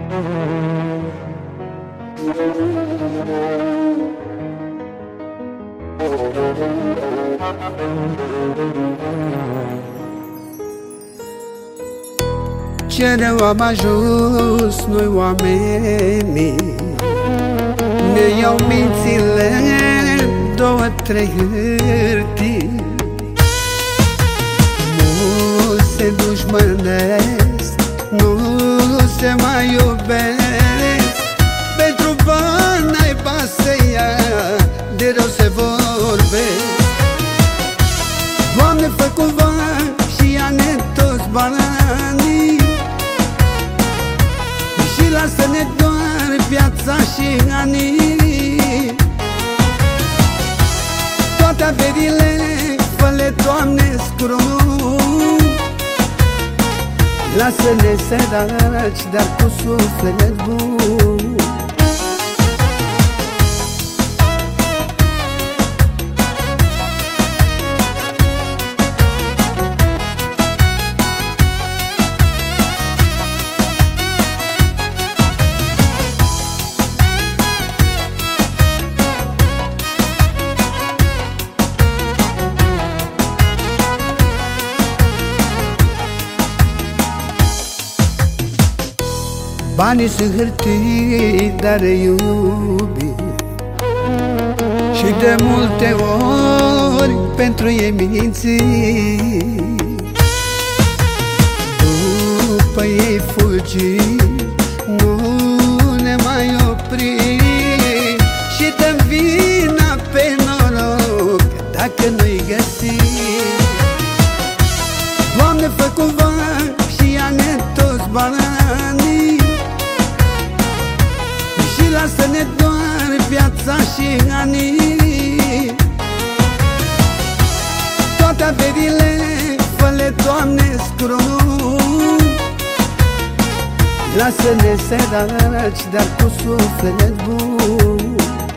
Ce rău am ajuns noi oamenii, ne iau mințile două, trei hârtii. Nu se dușmănesc, nu se mai iubesc, pentru bani ai să ia, de rău se vorbesc. Doamne, fă cumva și ia-ne toți banii și lasă-ne doar viața și anii. Toate averile fă-le, Doamne, scrum, lasă-ne săraci, dar cu suflet bun. Banii sunt hârtii, dar iubi, și de multe ori pentru ei minți. După ei fugi, nu ne mai opri și dăm vina pe noroc dacă nu-i găsi. Doamne, fă cumva și ia-ne toți banii și lasă-ne doar viața și anii. Toate averile fă-le, Doamne, scrum, lasă-ne săraci, dar cu suflet bun.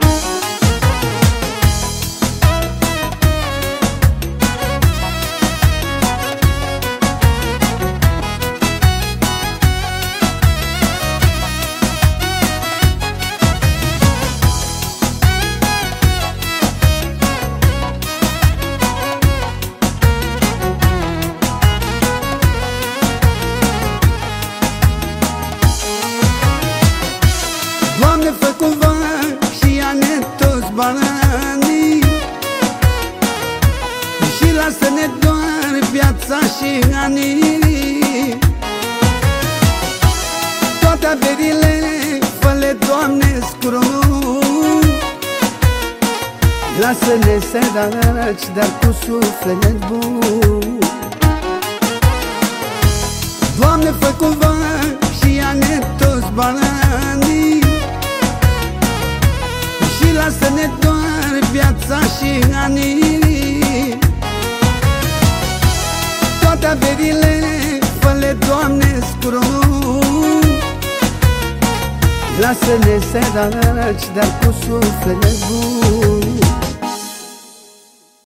Doamne, fă cumva și ia-ne toți banii și lasă-ne doar viața și anii. Toate averile fă-le, Doamne, scrum, lasă-ne săraci, dar cu suflet bun. Doamne, fă cumva și ia-ne toți banii și lasă-ne doar viața și anii. Toate averile fă-le, Doamne, scrum, lasă-ne săraci, dar cu suflet bun.